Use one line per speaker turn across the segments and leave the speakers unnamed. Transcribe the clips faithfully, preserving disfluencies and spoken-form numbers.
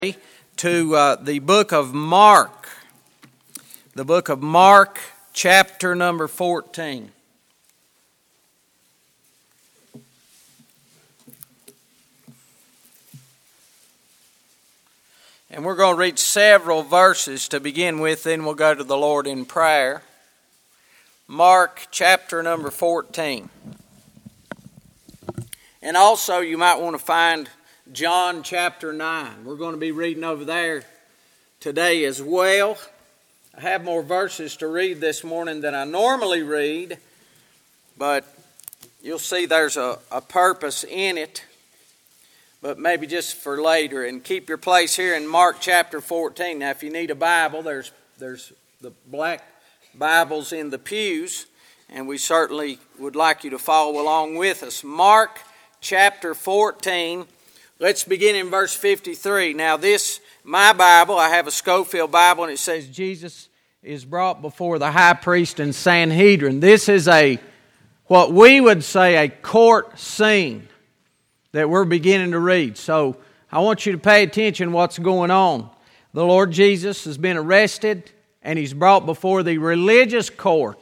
to uh, the book of Mark, the book of Mark, chapter number fourteen. And we're going to read several verses to begin with, then we'll go to the Lord in prayer. Mark, chapter number fourteen. And also you might want to find John chapter nine. We're going to be reading over there today as well. I have more verses to read this morning than I normally read, but you'll see there's a, a purpose in it, but maybe just for later. And keep your place here in Mark chapter fourteen. Now, if you need a Bible, there's there's the black Bibles in the pews, and we certainly would like you to follow along with us. Mark chapter fourteen. Let's begin in verse fifty-three. Now this, my Bible, I have a Scofield Bible, and it says Jesus is brought before the high priest and Sanhedrin. This is a, what we would say, a court scene that we're beginning to read. So I want you to pay attention to what's going on. The Lord Jesus has been arrested, and He's brought before the religious court.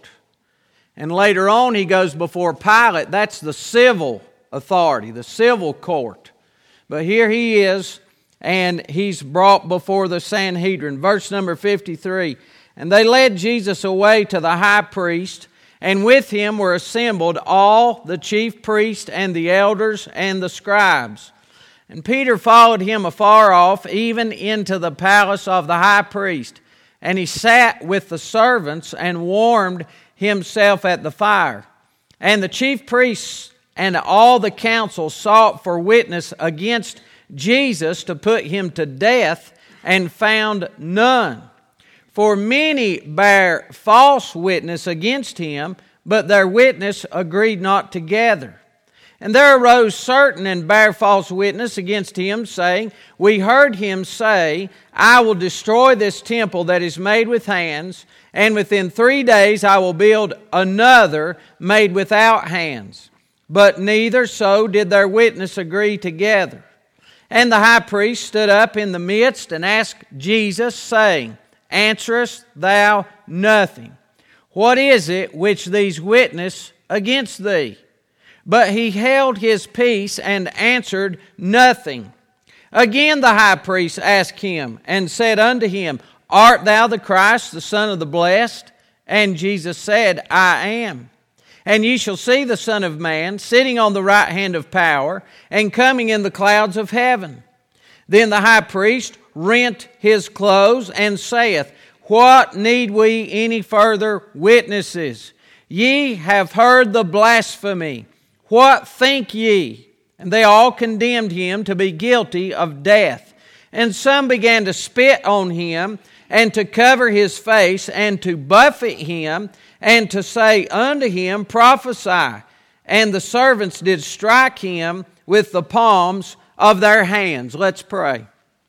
And later on He goes before Pilate. That's the civil authority, the civil court. But here He is, and He's brought before the Sanhedrin. Verse number fifty-three. And they led Jesus away to the high priest, and with him were assembled all the chief priests and the elders and the scribes. And Peter followed him afar off, even into the palace of the high priest. And he sat with the servants and warmed himself at the fire. And the chief priests and all the council sought for witness against Jesus to put him to death, and found none. For many bare false witness against him, but their witness agreed not together. And there arose certain and bare false witness against him, saying, We heard him say, I will destroy this temple that is made with hands, and within three days I will build another made without hands. But neither so did their witness agree together. And the high priest stood up in the midst and asked Jesus, saying, Answerest thou nothing? What is it which these witness against thee? But he held his peace and answered nothing. Again the high priest asked him and said unto him, Art thou the Christ, the Son of the Blessed? And Jesus said, I am. And ye shall see the Son of Man sitting on the right hand of power, and coming in the clouds of heaven. Then the high priest rent his clothes, and saith, What need we any further witnesses? Ye have heard the blasphemy. What think ye? And they all condemned him to be guilty of death. And some began to spit on him, and to cover his face, and to buffet him, and to say unto him, Prophesy. And the servants did strike him with the palms of their hands. Let's pray.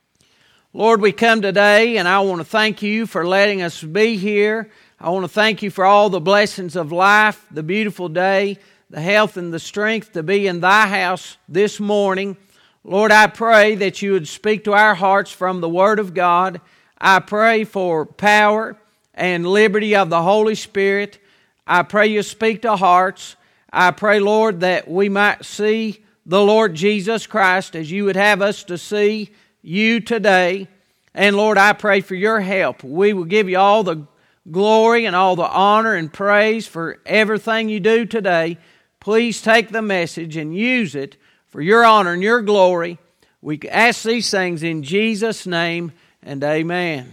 Lord, we come today, and I want to thank you for letting us be here. I want to thank you for all the blessings of life, the beautiful day, the health and the strength to be in thy house this morning. Lord, I pray that you would speak to our hearts from the Word of God. I pray for power and liberty of the Holy Spirit. I pray you speak to hearts. I pray, Lord, that we might see the Lord Jesus Christ as you would have us to see you today. And Lord, I pray for your help. We will give you all the glory and all the honor and praise for everything you do today. Please take the message and use it for your honor and your glory. We ask these things in Jesus' name, and amen.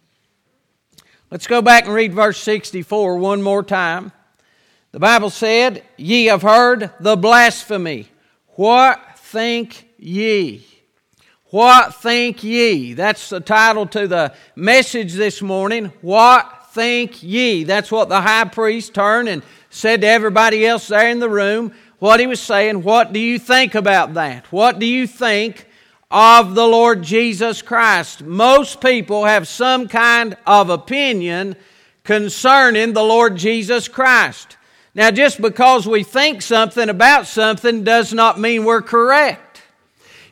Let's go back and read verse sixty-four one more time. The Bible said, Ye have heard the blasphemy. What think ye? What think ye? That's the title to the message this morning. What think ye? That's what the high priest turned and said to everybody else there in the room. What he was saying, what do you think about that? What do you think of the Lord Jesus Christ? Most people have some kind of opinion concerning the Lord Jesus Christ. Now, just because we think something about something does not mean we're correct.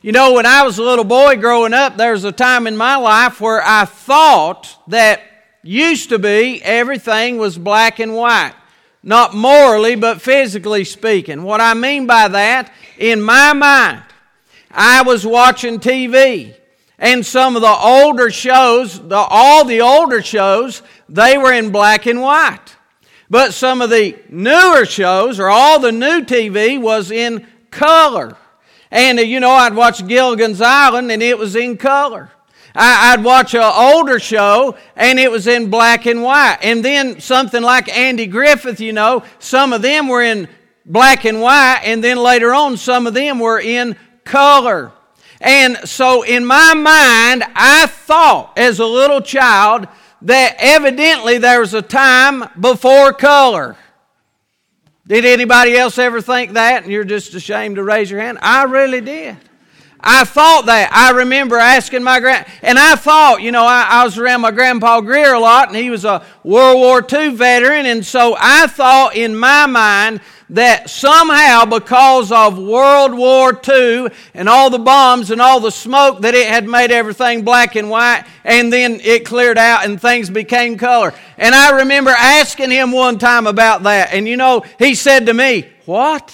You know, when I was a little boy growing up, there was a time in my life where I thought that used to be everything was black and white. Not morally, but physically speaking. What I mean by that, in my mind, I was watching T V, and some of the older shows, the, all the older shows, they were in black and white. But some of the newer shows, or all the new T V, was in color. And, you know, I'd watch Gilligan's Island, and it was in color. I'd watch an older show, and it was in black and white. And then something like Andy Griffith, you know, some of them were in black and white, and then later on, some of them were in color. And so in my mind, I thought as a little child that evidently there was a time before color. Did anybody else ever think that? And you're just ashamed to raise your hand? I really did. I thought that. I remember asking my grand, and I thought, you know, I, I was around my grandpa Greer a lot, and he was a World War Two veteran, and so I thought in my mind that somehow because of World War Two and all the bombs and all the smoke that it had made everything black and white, and then it cleared out and things became color. And I remember asking him one time about that, and you know, he said to me, "What?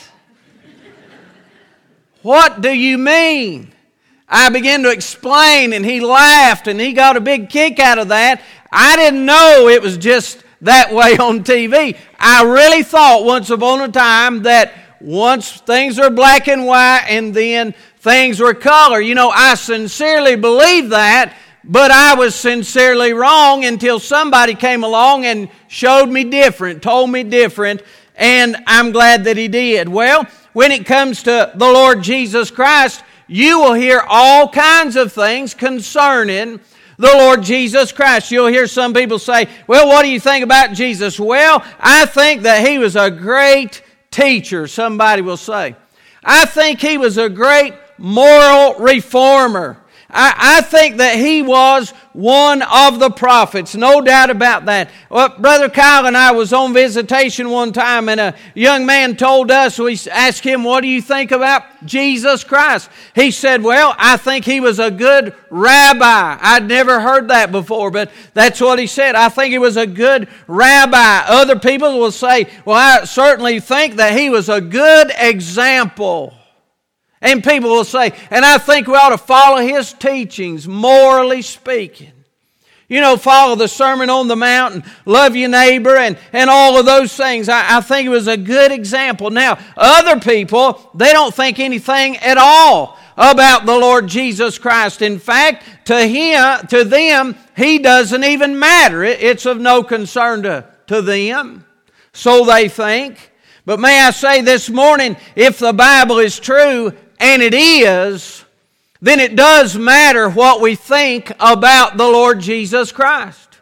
What do you mean?" I began to explain, and he laughed, and he got a big kick out of that. I didn't know it was just that way on T V. I really thought once upon a time that once things were black and white and then things were color. You know, I sincerely believed that, but I was sincerely wrong until somebody came along and showed me different, told me different, and I'm glad that he did. Well, when it comes to the Lord Jesus Christ, you will hear all kinds of things concerning the Lord Jesus Christ. You'll hear some people say, "Well, what do you think about Jesus?" "Well, I think that he was a great teacher," somebody will say. "I think he was a great moral reformer. I, I think that he was one of the prophets." No doubt about that. Well, Brother Kyle and I was on visitation one time, and a young man told us, we asked him, "What do you think about Jesus Christ?" He said, "Well, I think he was a good rabbi." I'd never heard that before, but that's what he said. "I think he was a good rabbi." Other people will say, "Well, I certainly think that he was a good example." And people will say, "And I think we ought to follow his teachings, morally speaking." You know, follow the Sermon on the Mount and love your neighbor and, and all of those things. I, I think it was a good example. Now, other people, they don't think anything at all about the Lord Jesus Christ. In fact, to him, to them, he doesn't even matter. It, it's of no concern to, to them. So they think. But may I say this morning, if the Bible is true, and it is, then it does matter what we think about the Lord Jesus Christ.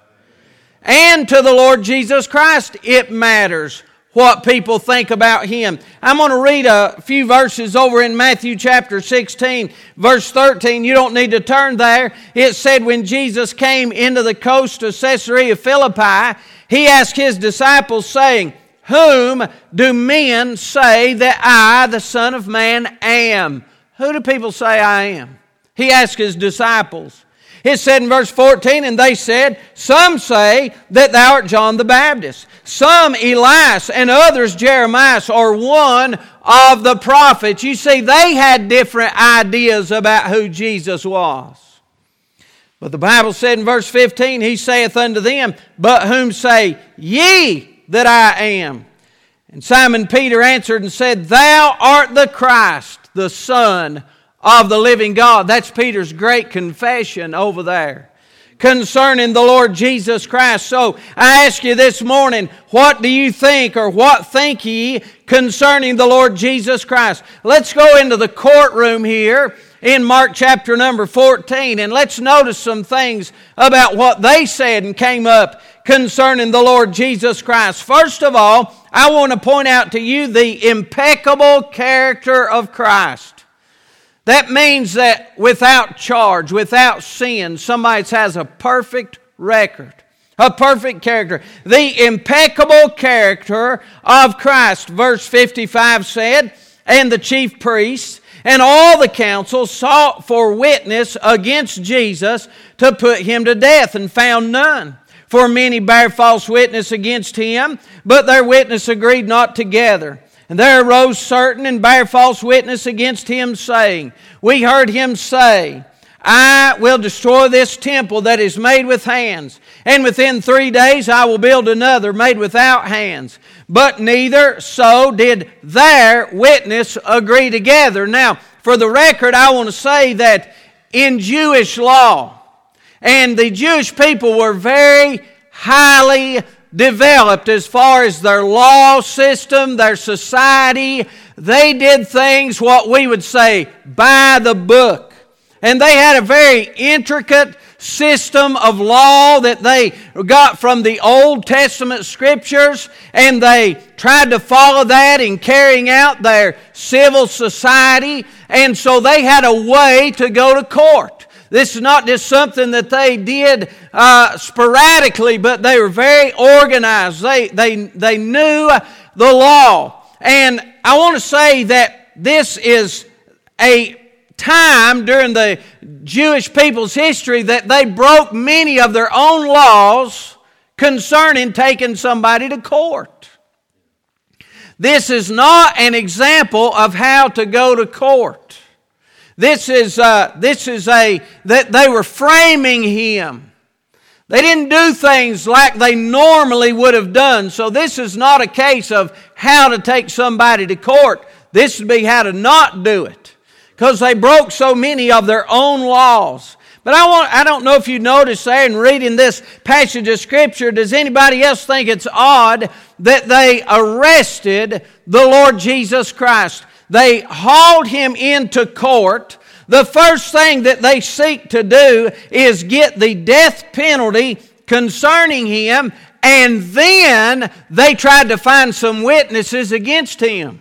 And to the Lord Jesus Christ, it matters what people think about him. I'm going to read a few verses over in Matthew chapter sixteen, verse thirteen. You don't need to turn there. It said, when Jesus came into the coast of Caesarea Philippi, he asked his disciples, saying, "Whom do men say that I, the Son of Man, am?" Who do people say I am? He asked his disciples. It said in verse fourteen, and they said, "Some say that thou art John the Baptist, some Elias, and others Jeremiah, or one of the prophets." You see, they had different ideas about who Jesus was. But the Bible said in verse fifteen, he saith unto them, "But whom say ye that I am?" And Simon Peter answered and said, "Thou art the Christ, the Son of the living God." That's Peter's great confession over there concerning the Lord Jesus Christ. So I ask you this morning, what do you think, or what think ye concerning the Lord Jesus Christ? Let's go into the courtroom here in Mark chapter number fourteen, and let's notice some things about what they said and came up concerning the Lord Jesus Christ. First of all, I want to point out to you the impeccable character of Christ. That means that without charge, without sin, somebody has a perfect record, a perfect character. The impeccable character of Christ. Verse fifty-five said, "And the chief priests And all the council sought for witness against Jesus to put him to death, and found none. For many bare false witness against him, but their witness agreed not together. And there arose certain and bare false witness against him, saying, We heard him say, I will destroy this temple that is made with hands, and within three days I will build another made without hands. But neither so did their witness agree together. Now, for the record, I want to say that in Jewish law, and the Jewish people were very highly developed as far as their law system, their society. They did things, what we would say, by the book. And they had a very intricate system of law that they got from the Old Testament Scriptures, and they tried to follow that in carrying out their civil society. And so they had a way to go to court. This is not just something that they did uh, sporadically, but they were very organized. They, they, they knew the law. And I want to say that this is a time during the Jewish people's history that they broke many of their own laws concerning taking somebody to court. This is not an example of how to go to court. This is uh, this is a that they were framing him. They didn't do things like they normally would have done. So this is not a case of how to take somebody to court. This would be how to not do it, because they broke so many of their own laws. But I want I don't know if you noticed there in reading this passage of Scripture, does anybody else think it's odd that they arrested the Lord Jesus Christ? They hauled him into court. The first thing that they seek to do is get the death penalty concerning him, and then they tried to find some witnesses against him.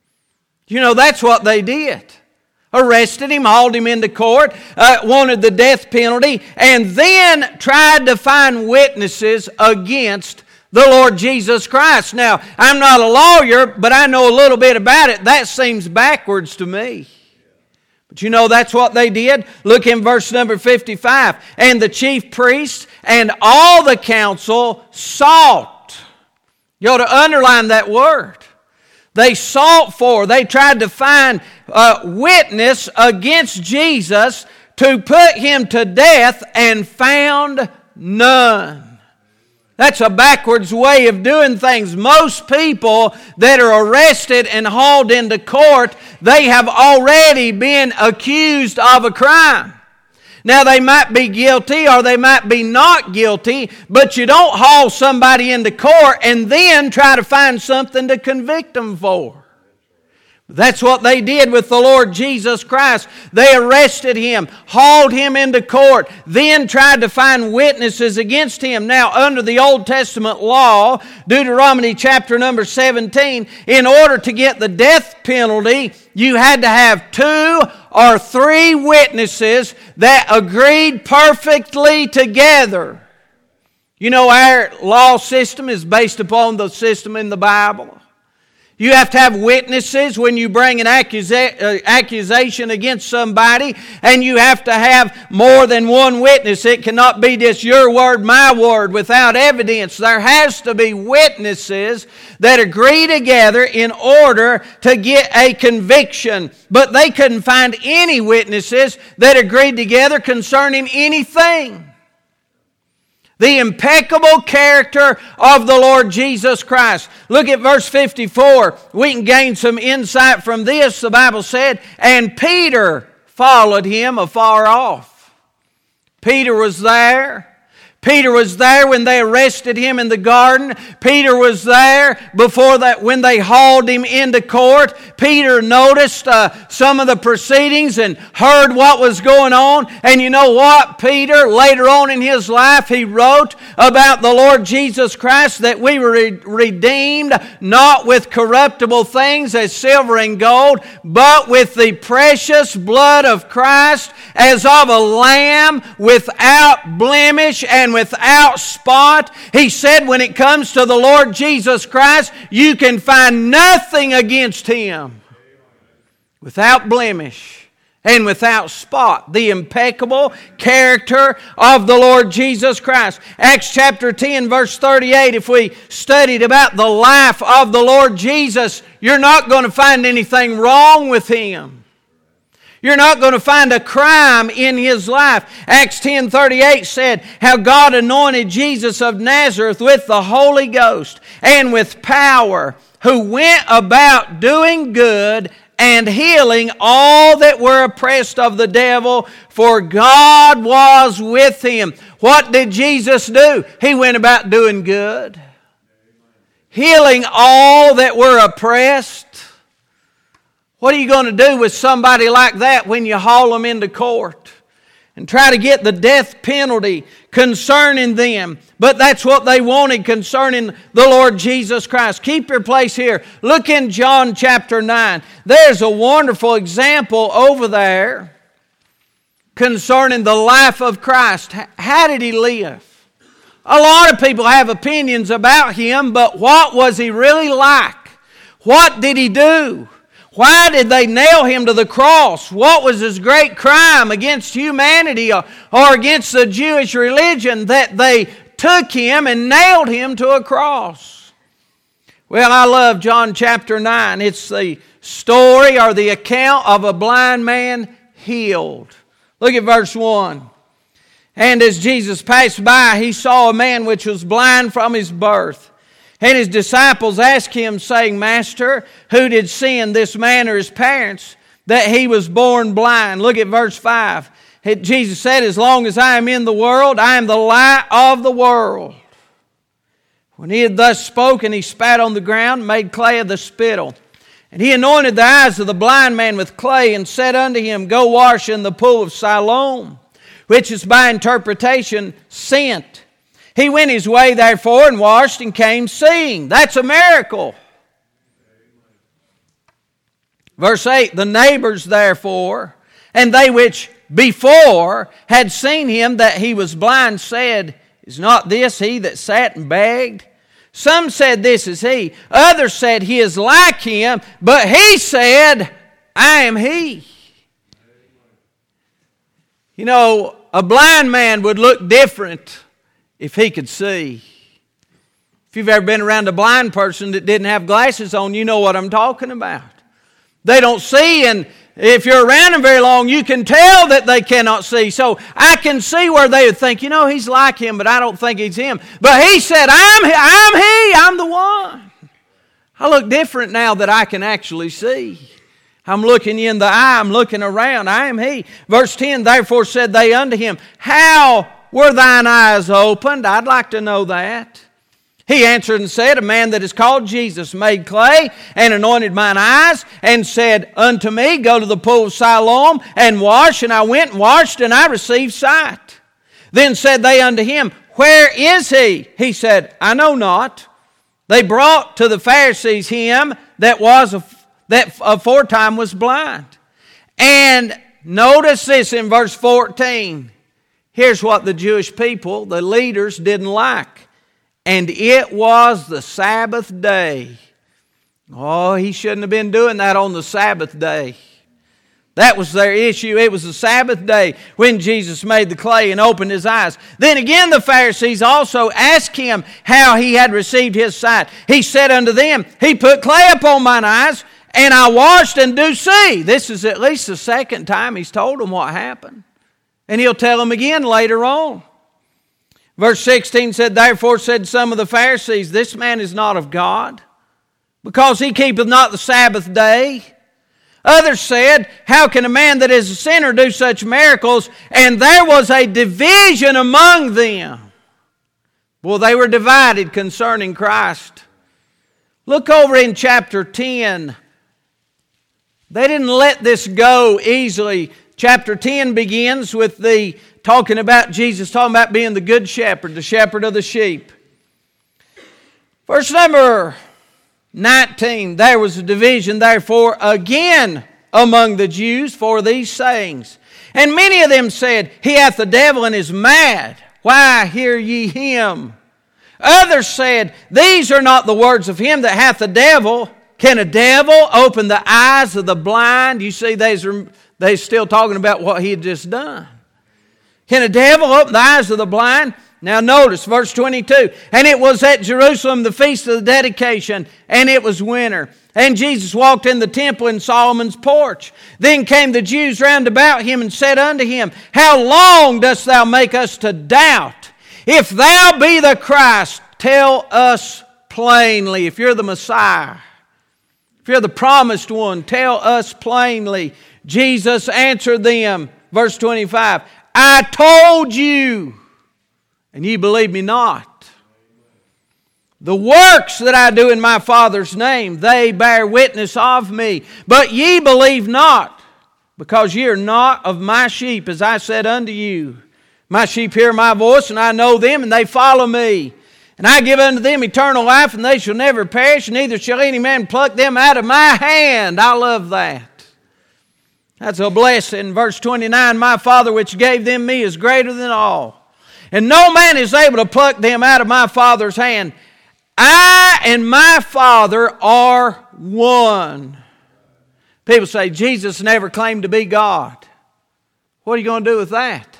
You know, that's what they did. Arrested him, hauled him into court, uh, wanted the death penalty, and then tried to find witnesses against the Lord Jesus Christ. Now, I'm not a lawyer, but I know a little bit about it. That seems backwards to me. But you know, that's what they did. Look in verse number fifty-five. And the chief priests and all the council sought. You ought to underline that word. They sought for, they tried to find a witness against Jesus to put him to death, and found none. That's a backwards way of doing things. Most people that are arrested and hauled into court, they have already been accused of a crime. Now, they might be guilty or they might be not guilty, but you don't haul somebody into court and then try to find something to convict them for. That's what they did with the Lord Jesus Christ. They arrested him, hauled him into court, then tried to find witnesses against him. Now, under the Old Testament law, Deuteronomy chapter number seventeen, in order to get the death penalty, you had to have two or three witnesses that agreed perfectly together. You know, our law system is based upon the system in the Bible. You have to have witnesses when you bring an accusa- uh, accusation against somebody, and you have to have more than one witness. It cannot be just your word, my word, without evidence. There has to be witnesses that agree together in order to get a conviction. But they couldn't find any witnesses that agreed together concerning anything. The impeccable character of the Lord Jesus Christ. Look at verse fifty-four. We can gain some insight from this. The Bible said, and Peter followed him afar off. Peter was there. Peter was there when they arrested him in the garden. Peter was there before that when they hauled him into court. Peter noticed uh, some of the proceedings and heard what was going on. And you know what? Peter, later on in his life, he wrote about the Lord Jesus Christ that we were re- redeemed not with corruptible things as silver and gold, but with the precious blood of Christ as of a lamb without blemish and without spot. He said when it comes to the Lord Jesus Christ, you can find nothing against him. without blemish, and without spot, the impeccable character of the Lord Jesus Christ. Acts chapter ten, verse thirty-eight, if we studied about the life of the Lord Jesus, you're not going to find anything wrong with Him. You're not going to find a crime in His life. Acts ten thirty-eight said how God anointed Jesus of Nazareth with the Holy Ghost and with power, who went about doing good and healing all that were oppressed of the devil, for God was with Him. What did Jesus do? He went about doing good, healing all that were oppressed. What are you going to do with somebody like that when you haul them into court and try to get the death penalty concerning them? But that's what they wanted concerning the Lord Jesus Christ. Keep your place here. Look in John chapter nine. There's a wonderful example over there concerning the life of Christ. How did He live? A lot of people have opinions about Him, but what was He really like? What did He do? Why did they nail Him to the cross? What was His great crime against humanity or, or against the Jewish religion that they took Him and nailed Him to a cross? Well, I love John chapter nine. It's the story or the account of a blind man healed. Look at verse one. And as Jesus passed by, He saw a man which was blind from his birth. And His disciples asked Him, saying, Master, who did sin, this man or his parents, that he was born blind? Look at verse five. Jesus said, as long as I am in the world, I am the light of the world. When He had thus spoken, He spat on the ground and made clay of the spittle. And He anointed the eyes of the blind man with clay and said unto him, Go wash in the pool of Siloam, which is by interpretation sent. He went his way, therefore, and washed and came seeing. That's a miracle. Verse eight, the neighbors, therefore, and they which before had seen him that he was blind, said, Is not this he that sat and begged? Some said, This is he. Others said, He is like him. But he said, I am he. You know, a blind man would look different if he could see. If you've ever been around a blind person that didn't have glasses on, you know what I'm talking about. They don't see, and if you're around them very long, you can tell that they cannot see. So I can see where they would think, you know, he's like him, but I don't think he's him. But he said, I'm, I'm he, I'm the one. I look different now that I can actually see. I'm looking you in the eye, I'm looking around, I am he. Verse ten, therefore said they unto him, How were thine eyes opened? I'd like to know that. He answered and said, A man that is called Jesus made clay and anointed mine eyes and said unto me, Go to the pool of Siloam and wash. And I went and washed and I received sight. Then said they unto him, Where is he? He said, I know not. They brought to the Pharisees him that was a, that aforetime was blind. And notice this in verse fourteen. Here's what the Jewish people, the leaders, didn't like. And it was the Sabbath day. Oh, he shouldn't have been doing that on the Sabbath day. That was their issue. It was the Sabbath day when Jesus made the clay and opened his eyes. Then again the Pharisees also asked him how he had received his sight. He said unto them, He put clay upon mine eyes, and I washed and do see. This is at least the second time he's told them what happened. And he'll tell them again later on. Verse sixteen said, Therefore said some of the Pharisees, This man is not of God, because he keepeth not the Sabbath day. Others said, How can a man that is a sinner do such miracles? And there was a division among them. Well, they were divided concerning Christ. Look over in chapter ten. They didn't let this go easily. Chapter ten begins with the talking about Jesus, talking about being the good shepherd, the shepherd of the sheep. Verse number nineteen, there was a division therefore again among the Jews for these sayings. And many of them said, He hath the devil and is mad. Why hear ye him? Others said, These are not the words of him that hath the devil. Can a devil open the eyes of the blind? You see, they're, they're still talking about what he had just done. Can a devil open the eyes of the blind? Now notice verse twenty-two. And it was at Jerusalem the feast of the dedication, and it was winter. And Jesus walked in the temple in Solomon's porch. Then came the Jews round about him and said unto him, How long dost thou make us to doubt? If thou be the Christ, tell us plainly. If you're the Messiah, if you're the promised one, tell us plainly. Jesus answered them, verse twenty-five, I told you, and ye believe me not. The works that I do in my Father's name, they bear witness of me. But ye believe not, because ye are not of my sheep, as I said unto you. My sheep hear my voice, and I know them, and they follow me. And I give unto them eternal life, and they shall never perish, neither shall any man pluck them out of my hand. I love that. That's a blessing. Verse twenty-nine, My Father which gave them me is greater than all, and no man is able to pluck them out of my Father's hand. I and my Father are one. People say, Jesus never claimed to be God. What are you going to do with that?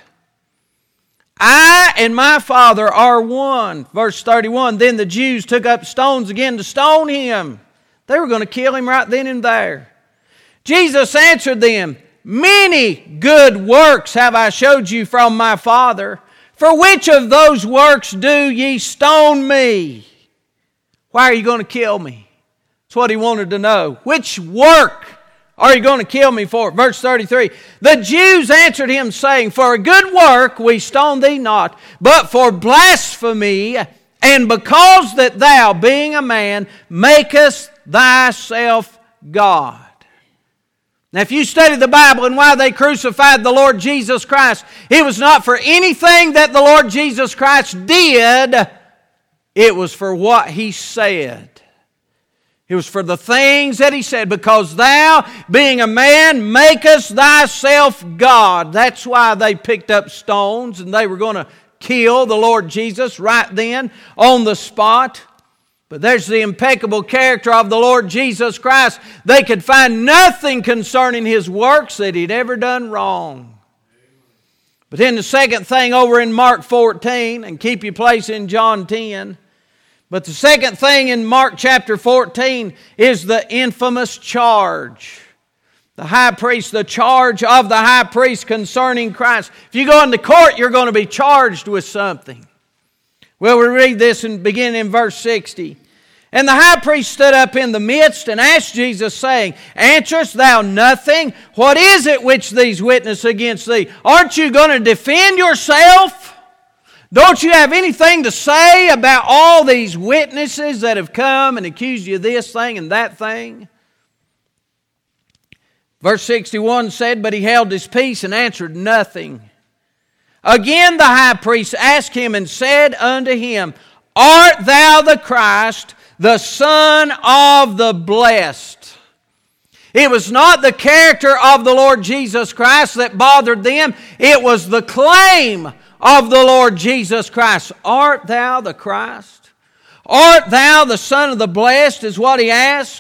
I and my Father are one. Verse thirty-one, Then the Jews took up stones again to stone him. They were going to kill him right then and there. Jesus answered them, Many good works have I showed you from my Father. For which of those works do ye stone me? Why are you going to kill me? That's what he wanted to know. Which work are you going to kill me for? Verse thirty-three. The Jews answered him, saying, For a good work we stone thee not, but for blasphemy, and because that thou, being a man, makest thyself God. Now, if you study the Bible and why they crucified the Lord Jesus Christ, it was not for anything that the Lord Jesus Christ did. It was for what He said. It was for the things that He said. Because thou, being a man, makest thyself God. That's why they picked up stones and they were going to kill the Lord Jesus right then on the spot. But there's the impeccable character of the Lord Jesus Christ. They could find nothing concerning His works that He'd ever done wrong. But then the second thing over in Mark fourteen, and keep your place in John ten. But the second thing in Mark chapter fourteen is the infamous charge. The high priest, the charge of the high priest concerning Christ. If you go into court, you're going to be charged with something. Well, we read this and begin in verse sixty. And the high priest stood up in the midst and asked Jesus, saying, Answerest thou nothing? What is it which these witness against thee? Aren't you going to defend yourself? Don't you have anything to say about all these witnesses that have come and accused you of this thing and that thing? Verse sixty-one said, But he held his peace and answered nothing. Again the high priest asked him and said unto him, Art thou the Christ, the Son of the Blessed? It was not the character of the Lord Jesus Christ that bothered them. It was the claim of the Lord Jesus Christ. Art thou the Christ? Art thou the Son of the Blessed, is what he asked.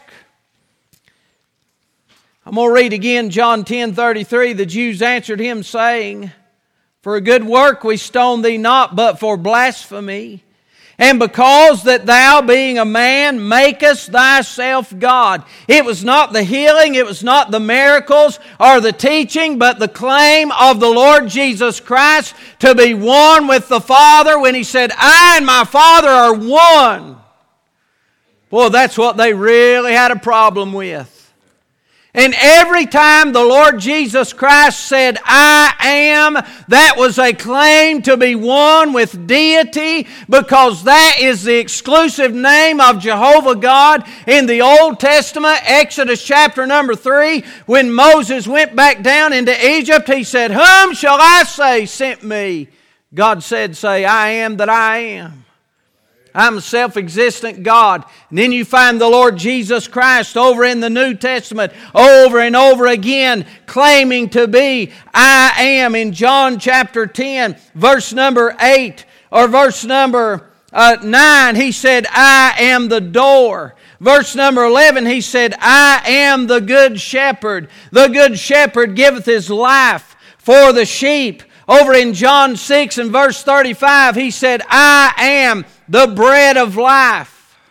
I'm going to read again John ten thirty-three. The Jews answered him, saying, For a good work we stone thee not, but for blasphemy. And because that thou, being a man, makest thyself God. It was not the healing, it was not the miracles or the teaching, but the claim of the Lord Jesus Christ to be one with the Father when He said, I and my Father are one. Boy, that's what they really had a problem with. And every time the Lord Jesus Christ said, I am, that was a claim to be one with deity, because that is the exclusive name of Jehovah God in the Old Testament. Exodus chapter number three, when Moses went back down into Egypt, he said, Whom shall I say sent me? God said, Say, I am that I am. I'm a self-existent God. And then you find the Lord Jesus Christ over in the New Testament over and over again claiming to be I am. In John chapter ten, verse number eight or verse number uh, nine, He said, I am the door. Verse number eleven, he said, I am the good shepherd. The good shepherd giveth his life for the sheep. Over in John six and verse thirty-five, he said, I am the bread of life.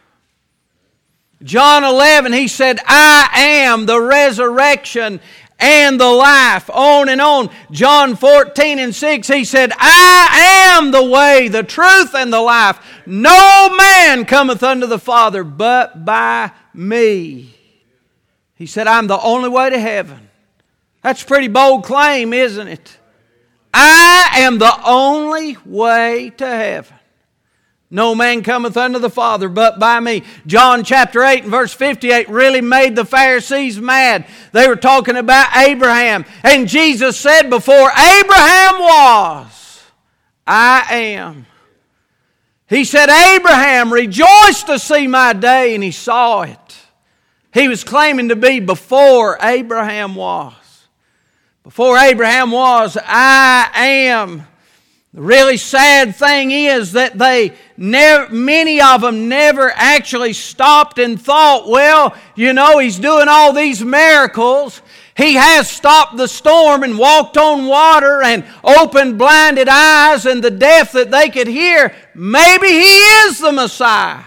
John eleven, he said, I am the resurrection and the life. On and on. John fourteen and six, he said, I am the way, the truth, and the life. No man cometh unto the Father but by me. He said, I'm the only way to heaven. That's a pretty bold claim, isn't it? I am the only way to heaven. No man cometh unto the Father but by me. John chapter eight and verse fifty-eight really made the Pharisees mad. They were talking about Abraham. And Jesus said, before Abraham was, I am. He said, Abraham rejoiced to see my day, and he saw it. He was claiming to be before Abraham was. Before Abraham was, I am. The really sad thing is that they never, many of them never actually stopped and thought, well, you know, he's doing all these miracles. He has stopped the storm and walked on water and opened blinded eyes and the deaf that they could hear. Maybe he is the Messiah.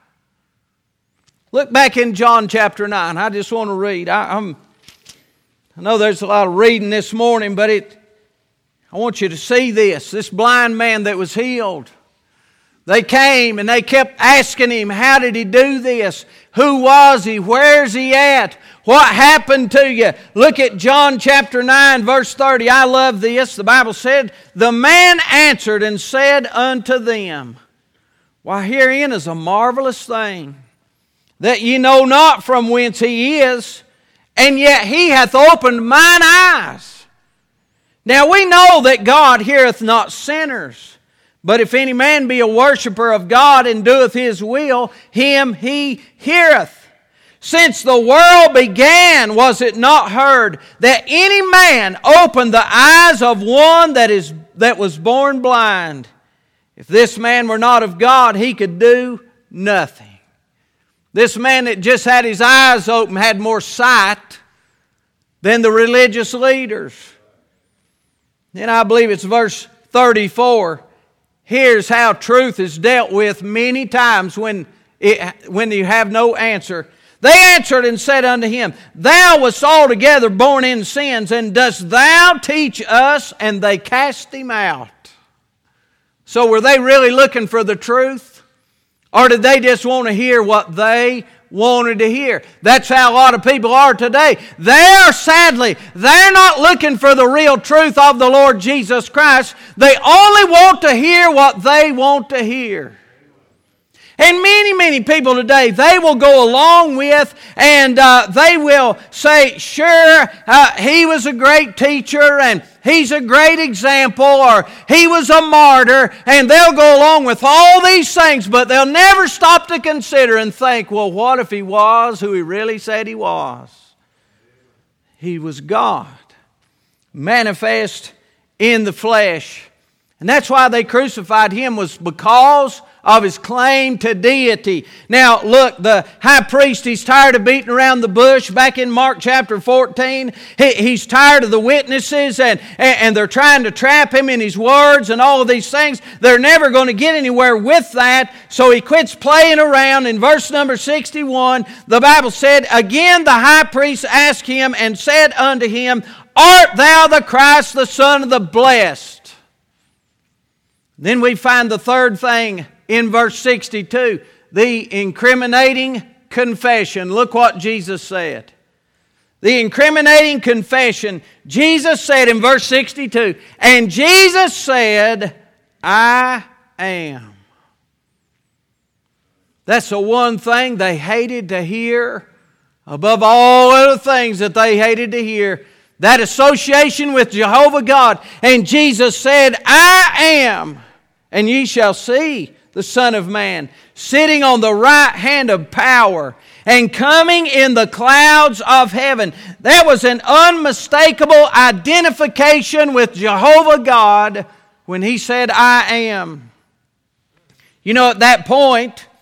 Look back in John chapter nine. I just want to read. I, I'm, I know there's a lot of reading this morning, but it, I want you to see this. This blind man that was healed. They came and they kept asking him, how did he do this? Who was he? Where's he at? What happened to you? Look at John chapter nine, verse thirty. I love this. The Bible said, the man answered and said unto them, why, herein is a marvelous thing, that ye know not from whence he is, and yet he hath opened mine eyes. Now we know that God heareth not sinners. But if any man be a worshipper of God and doeth his will, him he heareth. Since the world began, was it not heard that any man opened the eyes of one that is that was born blind? If this man were not of God, he could do nothing. This man that just had his eyes open had more sight than the religious leaders. Then I believe it's verse thirty-four. Here's how truth is dealt with many times when, it, when you have no answer. They answered and said unto him, thou wast altogether born in sins, and dost thou teach us? And they cast him out. So were they really looking for the truth? Or did they just want to hear what they wanted to hear? That's how a lot of people are today. They are sadly, they're not looking for the real truth of the Lord Jesus Christ. They only want to hear what they want to hear. And many, many people today, they will go along with and uh, they will say, sure, uh, he was a great teacher and he's a great example, or he was a martyr, and they'll go along with all these things, but they'll never stop to consider and think, well, what if he was who he really said he was? He was God, manifest in the flesh. And that's why they crucified him, was because of his claim to deity. Now, look, the high priest, he's tired of beating around the bush. Back in Mark chapter fourteen, he, he's tired of the witnesses, and, and, and they're trying to trap him in his words and all of these things. They're never going to get anywhere with that, so he quits playing around. In verse number sixty-one, the Bible said, again the high priest asked him and said unto him, art thou the Christ, the Son of the Blessed? Then we find the third thing in verse sixty-two, the incriminating confession. Look what Jesus said. The incriminating confession. Jesus said in verse sixty-two, and Jesus said, I am. That's the one thing they hated to hear above all other things that they hated to hear. That association with Jehovah God. And Jesus said, I am, and ye shall see the Son of Man sitting on the right hand of power and coming in the clouds of heaven. That was an unmistakable identification with Jehovah God when he said, I am. You know, at that point,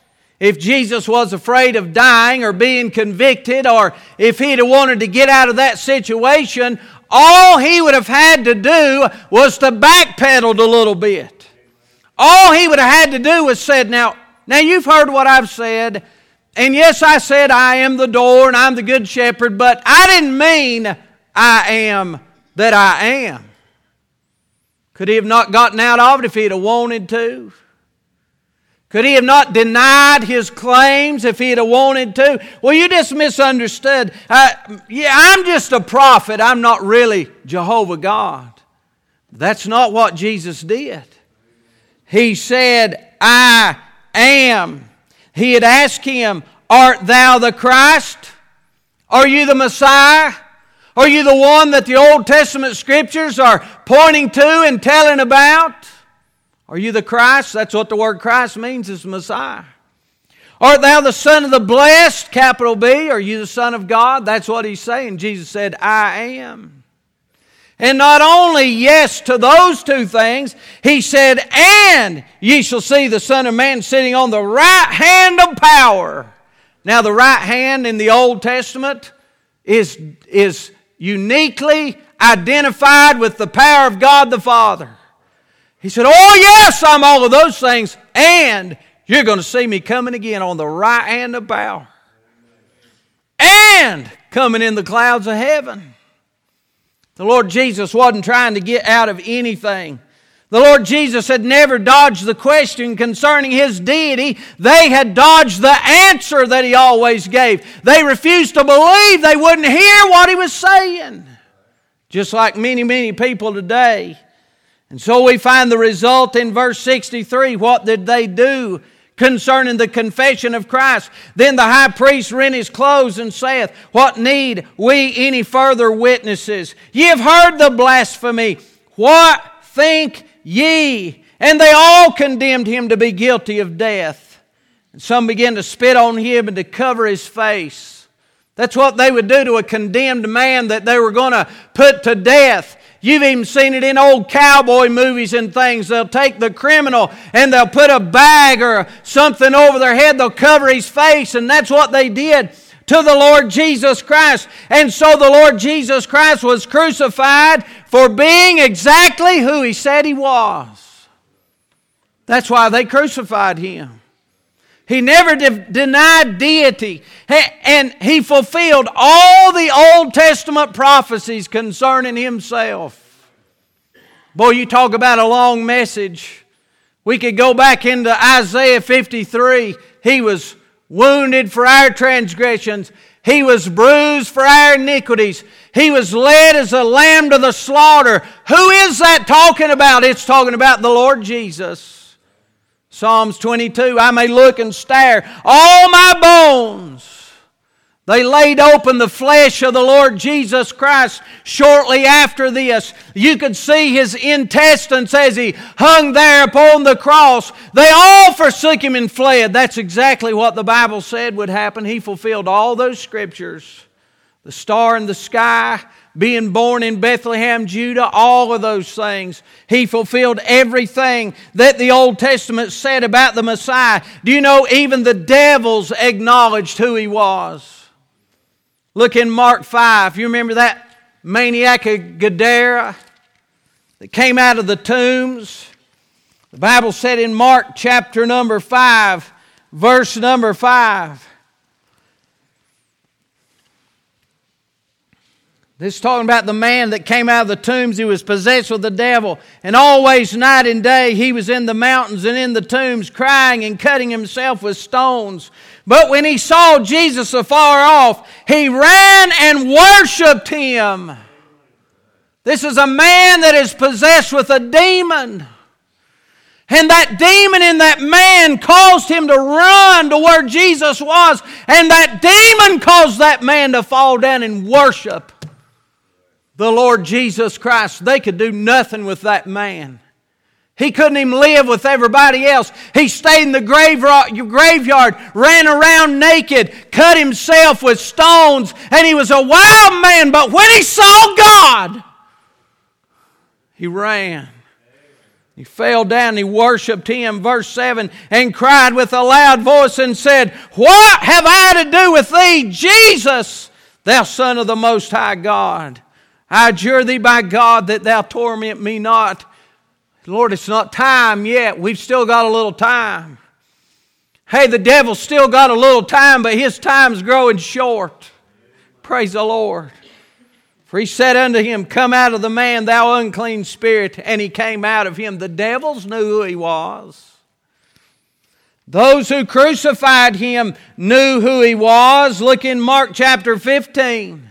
if Jesus was afraid of dying or being convicted, or if he'd have wanted to get out of that situation, all he would have had to do was to backpedal a little bit. All he would have had to do was said, now, now you've heard what I've said, and yes, I said I am the door and I'm the good shepherd, but I didn't mean I am that I am. Could he have not gotten out of it if he'd have wanted to? Could he have not denied his claims if he'd have wanted to? Well, you just misunderstood. Uh, yeah, I'm just a prophet. I'm not really Jehovah God. That's not what Jesus did. He said, I am. He had asked him, art thou the Christ? Are you the Messiah? Are you the one that the Old Testament Scriptures are pointing to and telling about? Are you the Christ? That's what the word Christ means, is Messiah. Art thou the Son of the Blessed, capital B? Are you the Son of God? That's what he's saying. Jesus said, I am. And not only yes to those two things, he said, and ye shall see the Son of Man sitting on the right hand of power. Now the right hand in the Old Testament is, is uniquely identified with the power of God the Father. He said, oh yes, I'm all of those things, and you're going to see me coming again on the right hand of power. And coming in the clouds of heaven. The Lord Jesus wasn't trying to get out of anything. The Lord Jesus had never dodged the question concerning His deity. They had dodged the answer that He always gave. They refused to believe. They wouldn't hear what He was saying. Just like many, many people today. And so we find the result in verse sixty-three. What did they do concerning the confession of Christ? Then the high priest rent his clothes and saith, what need we any further witnesses? Ye have heard the blasphemy. What think ye? And they all condemned him to be guilty of death. And some began to spit on him and to cover his face. That's what they would do to a condemned man that they were going to put to death. You've even seen it in old cowboy movies and things. They'll take the criminal and they'll put a bag or something over their head. They'll cover his face, and that's what they did to the Lord Jesus Christ. And so the Lord Jesus Christ was crucified for being exactly who He said He was. That's why they crucified Him. He never de- denied deity, and He fulfilled all the Old Testament prophecies concerning Himself. Boy, you talk about a long message. We could go back into Isaiah fifty-three. He was wounded for our transgressions. He was bruised for our iniquities. He was led as a lamb to the slaughter. Who is that talking about? It's talking about the Lord Jesus. Psalms twenty-two, I may look and stare. All my bones, they laid open the flesh of the Lord Jesus Christ shortly after this. You could see His intestines as He hung there upon the cross. They all forsook Him and fled. That's exactly what the Bible said would happen. He fulfilled all those scriptures. The star in the sky, being born in Bethlehem, Judah, all of those things. He fulfilled everything that the Old Testament said about the Messiah. Do you know even the devils acknowledged who He was? Look in Mark five. You remember that maniac of Gadara that came out of the tombs? The Bible said in Mark chapter number five, verse number five. This is talking about the man that came out of the tombs. He was possessed with the devil. And always night and day he was in the mountains and in the tombs crying and cutting himself with stones. But when he saw Jesus afar off, he ran and worshiped Him. This is a man that is possessed with a demon. And that demon in that man caused him to run to where Jesus was. And that demon caused that man to fall down and worship the Lord Jesus Christ. They could do nothing with that man. He couldn't even live with everybody else. He stayed in the graveyard, ran around naked, cut himself with stones, and he was a wild man. But when he saw God, he ran. He fell down and he worshiped him, verse seven, and cried with a loud voice and said, What have I to do with thee, Jesus, thou Son of the Most High God? I adjure thee by God that thou torment me not. Lord, it's not time yet. We've still got a little time. Hey, the devil's still got a little time, but his time's growing short. Praise the Lord. For he said unto him, Come out of the man, thou unclean spirit. And he came out of him. The devils knew who he was. Those who crucified him knew who he was. Look in Mark chapter fifteen.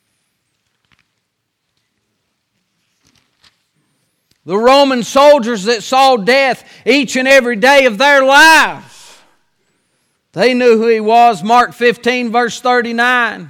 The Roman soldiers that saw death each and every day of their lives, they knew who he was. Mark fifteen, verse thirty-nine.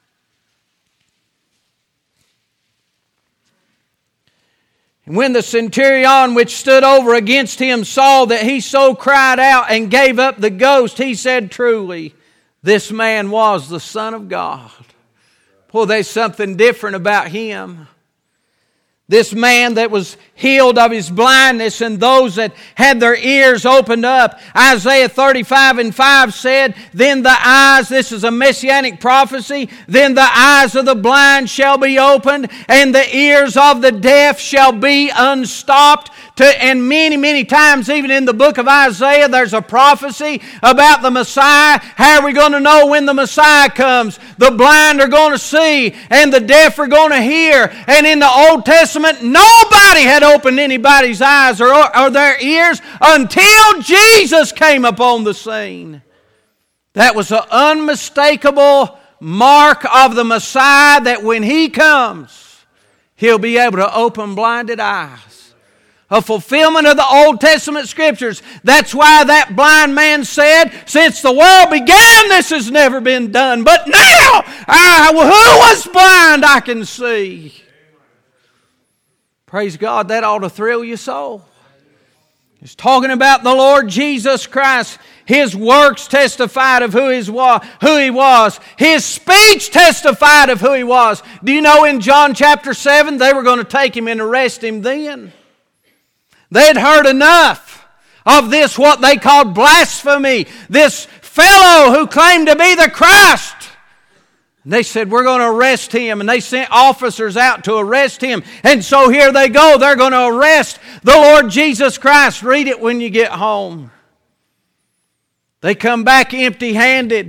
And when the centurion which stood over against him saw that he so cried out and gave up the ghost, he said, Truly, this man was the Son of God. Boy, there's something different about him. This man that was healed of his blindness and those that had their ears opened up. Isaiah thirty-five and five said, Then the eyes, this is a messianic prophecy, then the eyes of the blind shall be opened and the ears of the deaf shall be unstopped. To, and many, many times, even in the book of Isaiah, there's a prophecy about the Messiah. How are we going to know when the Messiah comes? The blind are going to see, and the deaf are going to hear. And in the Old Testament, nobody had opened anybody's eyes or, or their ears until Jesus came upon the scene. That was an unmistakable mark of the Messiah, that when He comes, He'll be able to open blinded eyes. A fulfillment of the Old Testament Scriptures. That's why that blind man said, Since the world began, this has never been done. But now, I, who was blind, I can see. Praise God, that ought to thrill your soul. It's talking about the Lord Jesus Christ. His works testified of who, his wa- who He was. His speech testified of who He was. Do you know in John chapter seven, they were going to take Him and arrest Him then? They'd heard enough of this, what they called blasphemy. This fellow who claimed to be the Christ. And they said, we're going to arrest him. And they sent officers out to arrest him. And so here they go. They're going to arrest the Lord Jesus Christ. Read it when you get home. They come back empty-handed.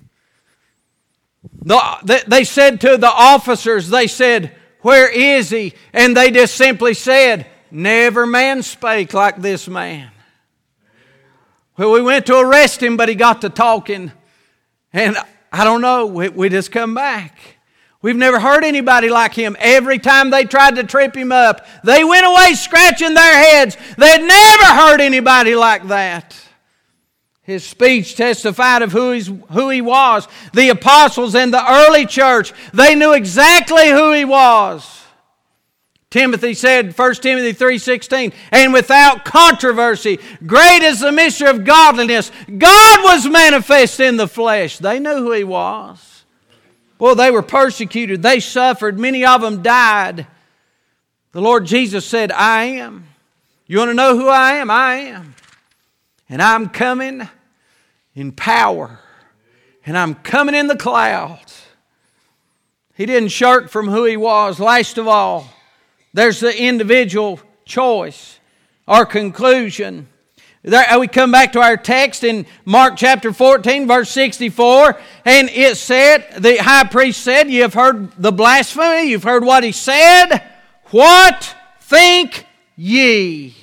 The, they said to the officers, they said, where is He? And they just simply said, Never man spake like this man. Well, we went to arrest him, but he got to talking. And I don't know, we, we just come back. We've never heard anybody like him. Every time they tried to trip him up, they went away scratching their heads. They'd never heard anybody like that. His speech testified of who, he's, who he was. The apostles and the early church, they knew exactly who he was. Timothy said, First Timothy three sixteen, and without controversy, great is the mystery of godliness. God was manifest in the flesh. They knew who He was. Well, they were persecuted. They suffered. Many of them died. The Lord Jesus said, I am. You want to know who I am? I am. And I'm coming in power. And I'm coming in the clouds. He didn't shirk from who He was. Last of all, there's the individual choice, our conclusion. There, we come back to our text in Mark chapter fourteen, verse sixty-four, and it said, the high priest said, You have heard the blasphemy, you've heard what he said. What think ye?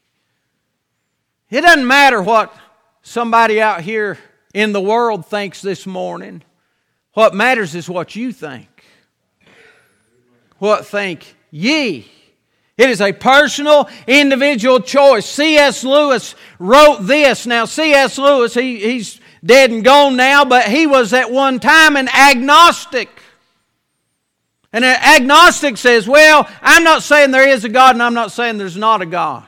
It doesn't matter what somebody out here in the world thinks this morning. What matters is what you think. What think ye? It is a personal, individual choice. C S Lewis wrote this. Now, C S Lewis, he, he's dead and gone now, but he was at one time an agnostic. And an agnostic says, well, I'm not saying there is a God and I'm not saying there's not a God.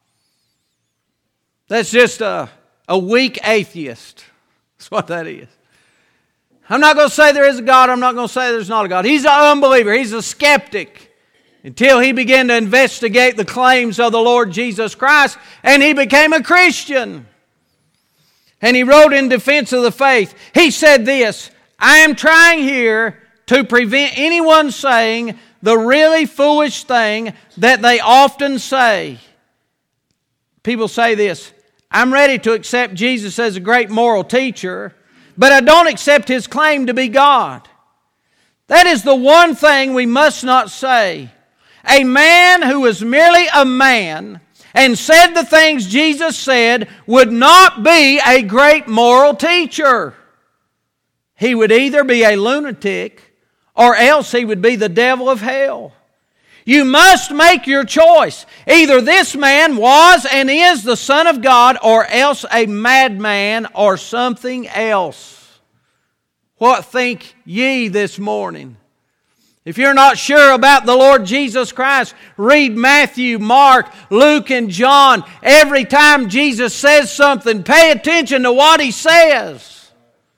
That's just a, a weak atheist. That's what that is. I'm not going to say there is a God. I'm not going to say there's not a God. He's an unbeliever. He's a skeptic. until he began to investigate the claims of the Lord Jesus Christ, and he became a Christian. And he wrote in defense of the faith. He said this, I am trying here to prevent anyone saying the really foolish thing that they often say. People say this, I'm ready to accept Jesus as a great moral teacher, but I don't accept His claim to be God. That is the one thing we must not say. A man who was merely a man and said the things Jesus said would not be a great moral teacher. He would either be a lunatic or else he would be the devil of hell. You must make your choice. Either this man was and is the Son of God or else a madman or something else. What think ye this morning? If you're not sure about the Lord Jesus Christ, read Matthew, Mark, Luke, and John. Every time Jesus says something, pay attention to what He says.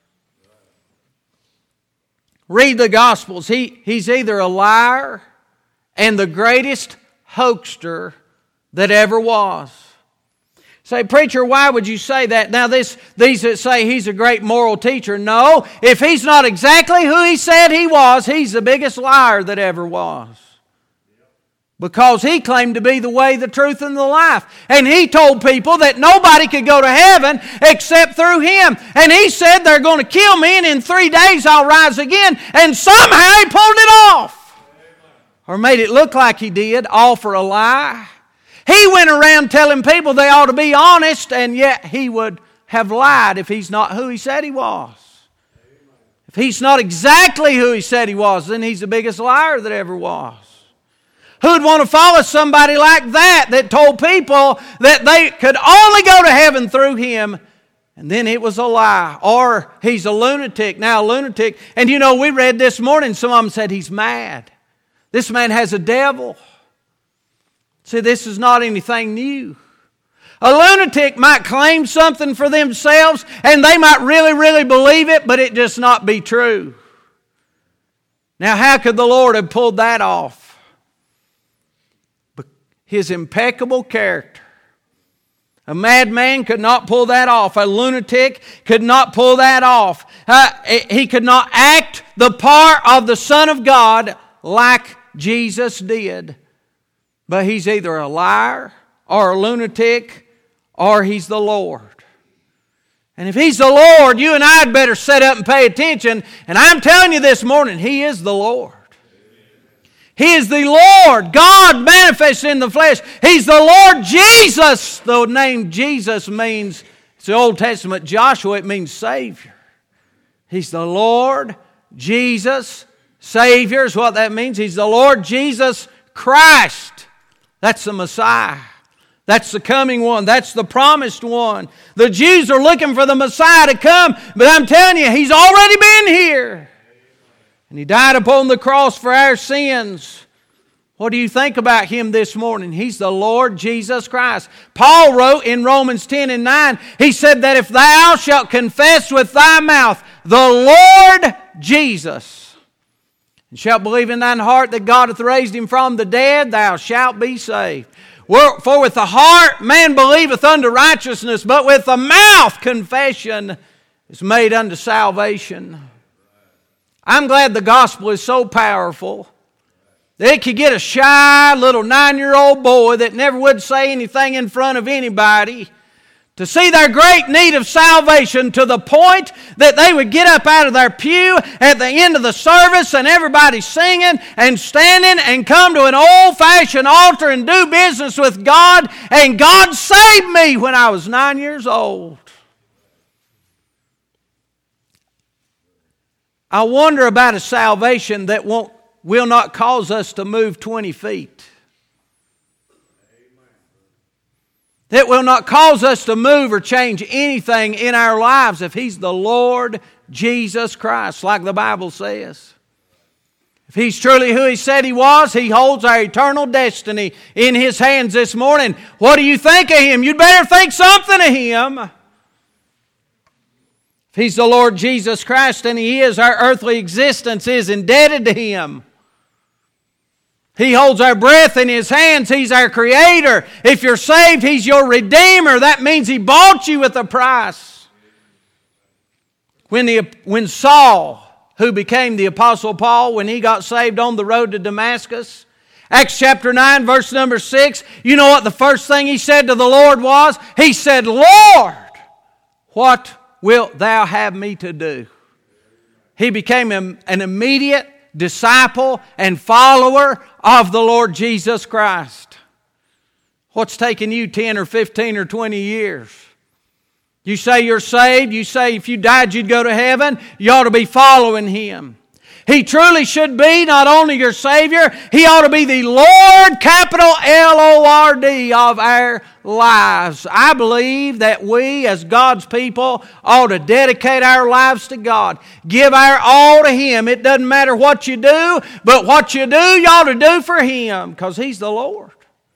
Read the Gospels. He, he's either a liar and the greatest hoaxer that ever was. Say, preacher, why would you say that? Now, this, these that say he's a great moral teacher, no. If he's not exactly who he said he was, he's the biggest liar that ever was. Because he claimed to be the way, the truth, and the life. And he told people that nobody could go to heaven except through him. And he said they're going to kill me and in three days I'll rise again. And somehow he pulled it off. Or made it look like he did, all for a lie. He went around telling people they ought to be honest, and yet he would have lied if he's not who he said he was. If he's not exactly who he said he was, then he's the biggest liar that ever was. Who'd want to follow somebody like that that told people that they could only go to heaven through him, and then it was a lie? Or he's a lunatic. Now, a lunatic, and you know, we read this morning, some of them said he's mad. This man has a devil. See, this is not anything new. A lunatic might claim something for themselves, and they might really, really believe it, but it just not be true. Now, how could the Lord have pulled that off? His impeccable character. A madman could not pull that off. A lunatic could not pull that off. Uh, he could not act the part of the Son of God like Jesus did. But he's either a liar or a lunatic or he's the Lord. And if he's the Lord, you and I had better sit up and pay attention. And I'm telling you this morning, He is the Lord. He is the Lord, God manifested in the flesh. He's the Lord Jesus. The name Jesus means, it's the Old Testament Joshua, it means Savior. He's the Lord Jesus, Savior is what that means. He's the Lord Jesus Christ. That's the Messiah. That's the coming one. That's the promised one. The Jews are looking for the Messiah to come, but I'm telling you, He's already been here. And He died upon the cross for our sins. What do you think about Him this morning? He's the Lord Jesus Christ. Paul wrote in Romans ten and nine, he said that if thou shalt confess with thy mouth the Lord Jesus, and shalt believe in thine heart that God hath raised Him from the dead, thou shalt be saved. For with the heart man believeth unto righteousness, but with the mouth confession is made unto salvation. I'm glad the gospel is so powerful that it could get a shy little nine-year-old boy that never would say anything in front of anybody to see their great need of salvation to the point that they would get up out of their pew at the end of the service and everybody singing and standing and come to an old-fashioned altar and do business with God. And God saved me when I was nine years old. I wonder about a salvation that won't, will not cause us to move twenty feet. That will not cause us to move or change anything in our lives if He's the Lord Jesus Christ, like the Bible says. If He's truly who He said He was, He holds our eternal destiny in His hands this morning. What do you think of Him? You'd better think something of Him. If He's the Lord Jesus Christ, and He is, our earthly existence is indebted to Him. He holds our breath in His hands. He's our Creator. If you're saved, He's your Redeemer. That means He bought you with a price. When, the, when Saul, who became the Apostle Paul, when he got saved on the road to Damascus, Acts chapter nine, verse number six, you know what the first thing he said to the Lord was? He said, Lord, what wilt Thou have me to do? He became an immediate disciple and follower of the Lord Jesus Christ. What's taken you ten or fifteen or twenty years? You say you're saved. You say if you died you'd go to heaven. You ought to be following Him. He truly should be not only your Savior, He ought to be the Lord, capital L O R D, of our lives. I believe that we as God's people ought to dedicate our lives to God. Give our all to Him. It doesn't matter what you do, but what you do, you ought to do for Him, because He's the Lord.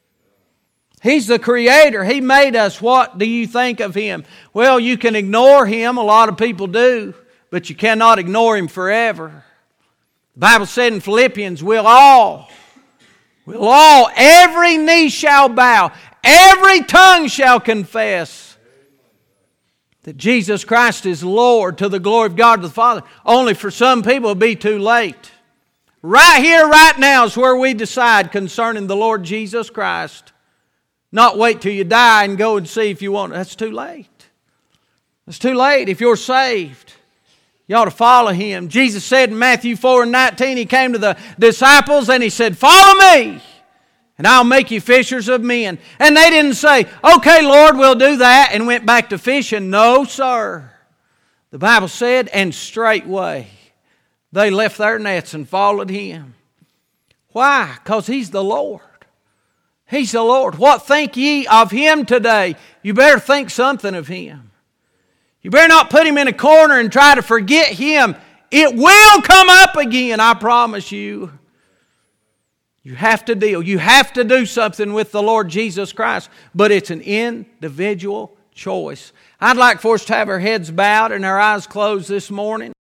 He's the Creator. He made us. What do you think of Him? Well, you can ignore Him. A lot of people do. But you cannot ignore Him forever. The Bible said in Philippians, we'll all, we'll all, every knee shall bow, every tongue shall confess that Jesus Christ is Lord, to the glory of God the Father. Only for some people it'll be too late. Right here, right now is where we decide concerning the Lord Jesus Christ. Not wait till you die and go and see if you want. That's too late. It's too late. If you're saved, you ought to follow Him. Jesus said in Matthew four and nineteen, He came to the disciples and He said, follow me, and I'll make you fishers of men. And they didn't say, okay, Lord, we'll do that, and went back to fishing. No, sir. The Bible said, and straightway they left their nets and followed Him. Why? Because He's the Lord. He's the Lord. What think ye of Him today? You better think something of Him. You better not put Him in a corner and try to forget Him. It will come up again, I promise you. You have to deal. You have to do something with the Lord Jesus Christ. But it's an individual choice. I'd like for us to have our heads bowed and our eyes closed this morning.